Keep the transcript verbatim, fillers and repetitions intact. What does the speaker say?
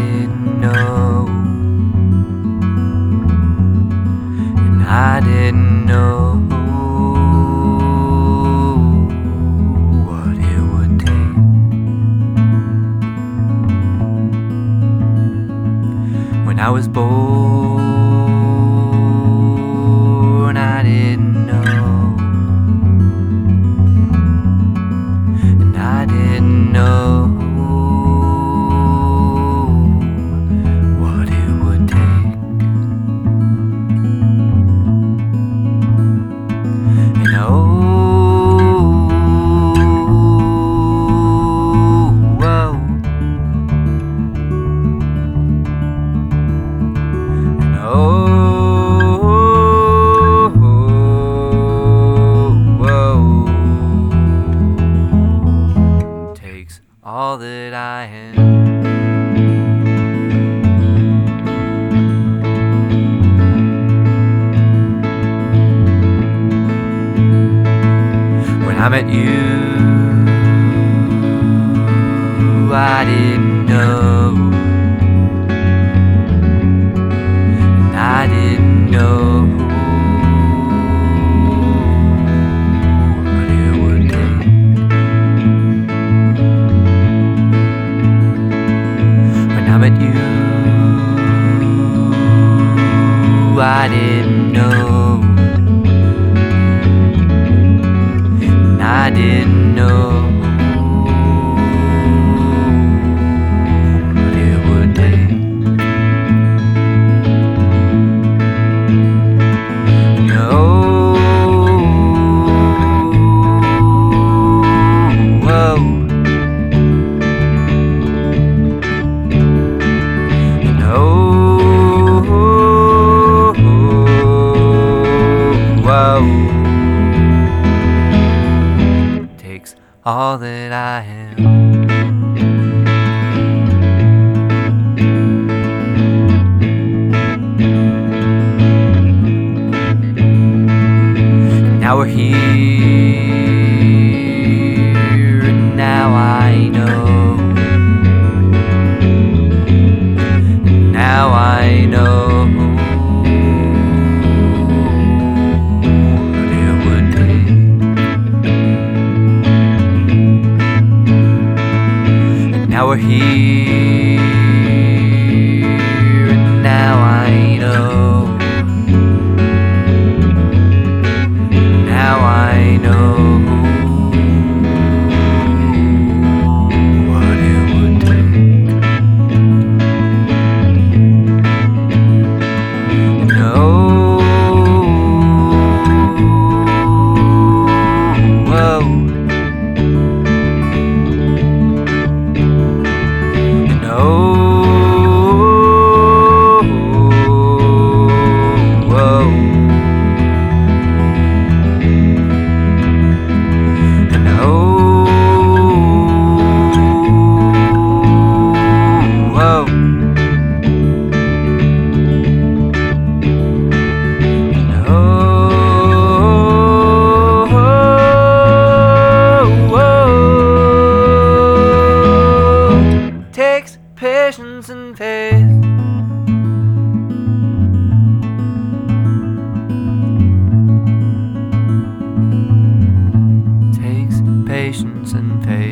didn't know, and I didn't know what it would take. When I was born, I didn't know, and I didn't know what it would take. And oh, whoa. And oh, whoa. Takes all that I am. When I met you, I didn't know, and I didn't know what it would take. When I met you, I didn't know, I didn't know what it would take. No, whoa. No, whoa. Takes all that I am. Now we're here, and now I know, and now I know what it would take. Now we're here, and now I know, now I know what it would take. No, whoa. Takes patience and faith. Takes patience and faith.